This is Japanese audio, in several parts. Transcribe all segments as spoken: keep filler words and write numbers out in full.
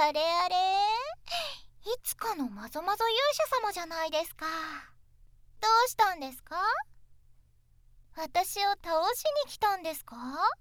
あれあれ、いつかのまぞまぞ勇者様じゃないですか。どうしたんですか？私を倒しに来たんですか？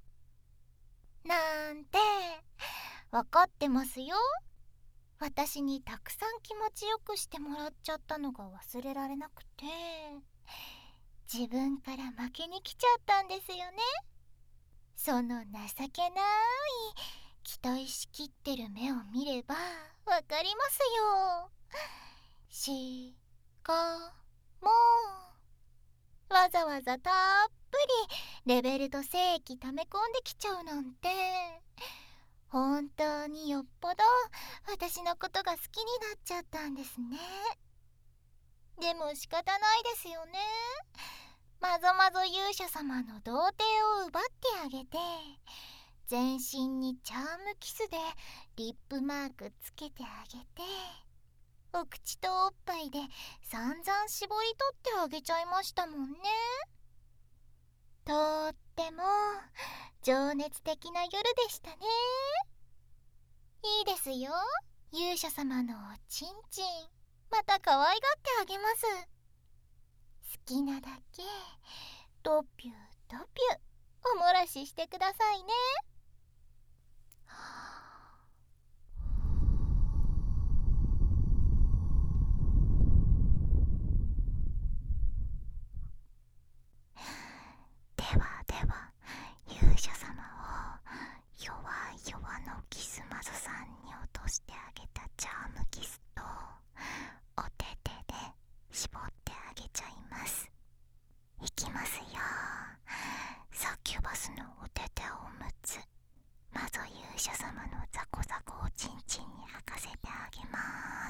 なんて分かってますよ。私にたくさん気持ちよくしてもらっちゃったのが忘れられなくて、自分から負けに来ちゃったんですよね。その情けない期待しきってる目を見ればわかりますよ。しかもわざわざたっぷりレベルと正規溜め込んできちゃうなんて、本当によっぽど私のことが好きになっちゃったんですね。でも仕方ないですよね。まぞまぞ勇者様の童貞を奪ってあげて、全身にチャームキスでリップマークつけてあげて、お口とおっぱいで散々絞り取ってあげちゃいましたもんね。とっても情熱的な夜でしたね。いいですよ、勇者様のおちんちんまた可愛がってあげます。好きなだけドピュドピュおもらししてくださいね。 ではでは、勇者様を弱い弱のキスマゾさんに落としてあげたチャームキスとお手手で絞ってあげちゃいます。いきますよ。サキュバスのお手手おむつ、マゾ勇者様のザコザコおちんちんに履かせてあげます。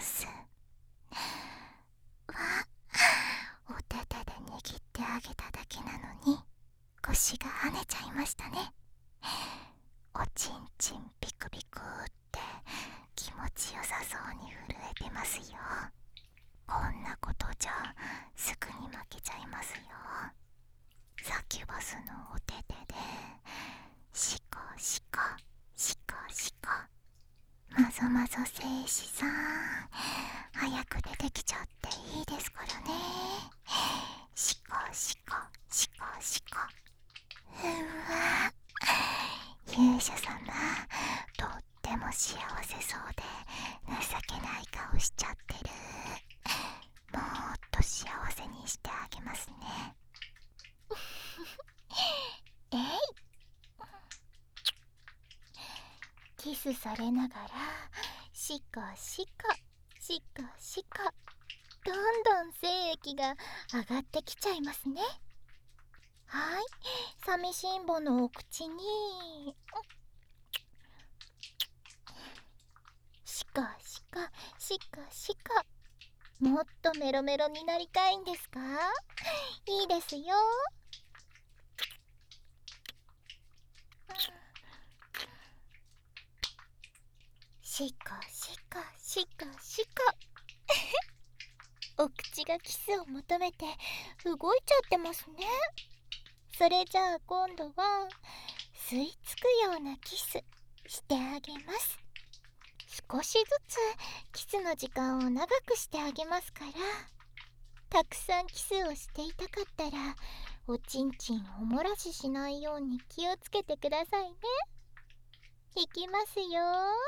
わ、お手手で握ってあげただけなのに腰が跳ねちゃいましたね。おちんちんピクピクって気持ちよさそうに震えてますよ。こんなことじゃすぐに負けちゃいますよ。サキュバスのお手手でシコシコシコシコ。まぞまぞ戦士さん、早く出てきちゃっていいですからね。シコシコシコシコ。うわ、勇者様とっても幸せそうで情けない顔しちゃってる。もっと幸せにしてあげますね。 えい、キスされながらシコシコシコシコ、どんどん精液が上がってきちゃいますね。はい、寂しんぼのお口にシコシコシコシコ。もっとメロメロになりたいんですか？いいですよ。シコシコシコシコ。お口がキスを求めて動いちゃってますね。それじゃあ今度は吸い付くようなキスしてあげます。少しずつキスの時間を長くしてあげますから、たくさんキスをしていたかったらおちんちんおもらししないように気をつけてくださいね。いきますよ。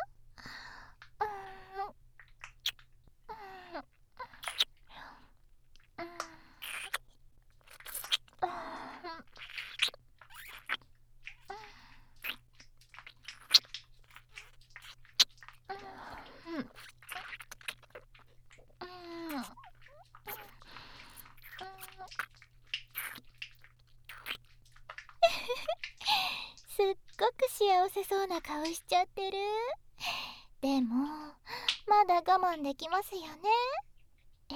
すっごく幸せそうな顔しちゃってる。でもまだ我慢できますよね。えい、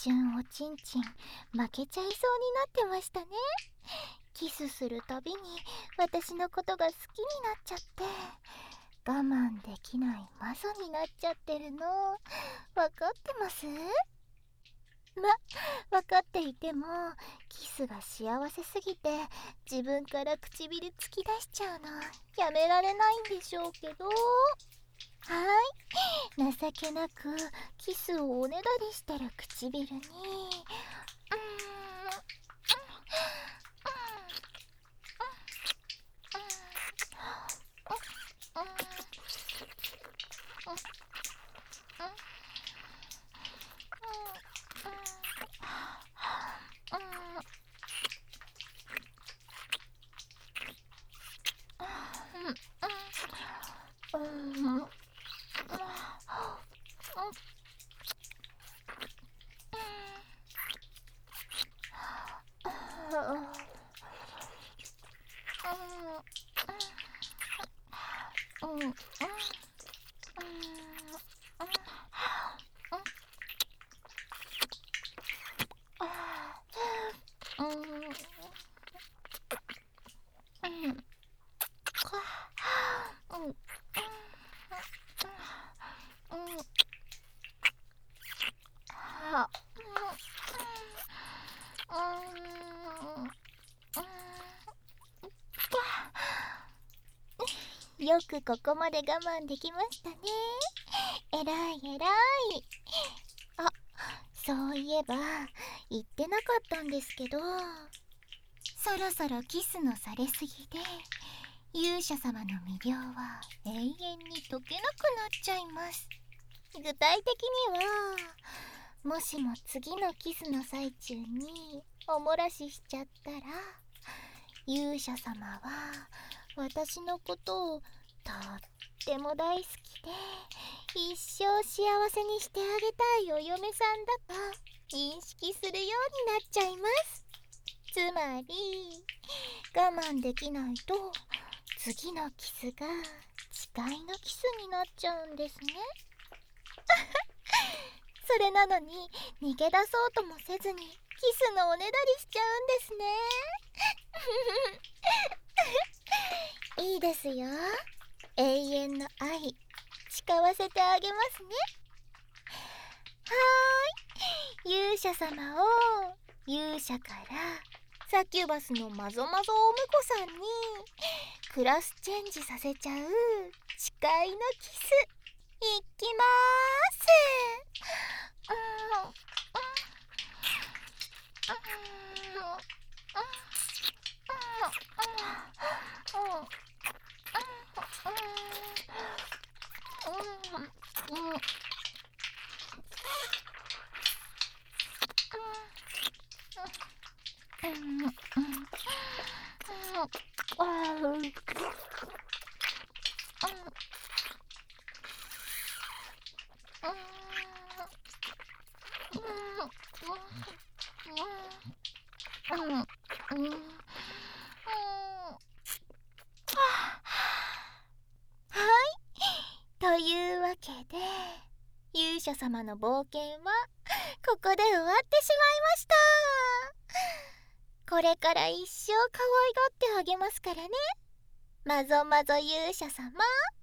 瞬おちんちん負けちゃいそうになってましたね。キスするたびに私のことが好きになっちゃって、我慢できないマゾになっちゃってるの分かってます？ま、分かっていてもキスが幸せすぎて自分から唇突き出しちゃうのやめられないんでしょうけど、はい、情けなくキスをおねだりしてる唇に、うーん、よくここまで我慢できましたね。えらいえらい。あ、そういえば言ってなかったんですけど、そろそろキスのされすぎで勇者様の魅了は永遠に解けなくなっちゃいます。具体的には、もしも次のキスの最中におもらししちゃったら、勇者様は私のことをとっても大好きで一生幸せにしてあげたいお嫁さんだと認識するようになっちゃいます。つまり我慢できないと次のキスが誓いのキスになっちゃうんですね。それなのに逃げ出そうともせずにキスのおねだりしちゃうんですね。いいですよ、永遠の愛誓わせてあげますね。はーい、勇者様を勇者からサキュバスのマゾマゾお婿さんにクラスチェンジさせちゃう誓いのキスいきまーす。というわけで勇者様の冒険はここで終わってしまいました。これから一生可愛がってあげますからね、マゾマゾ勇者様。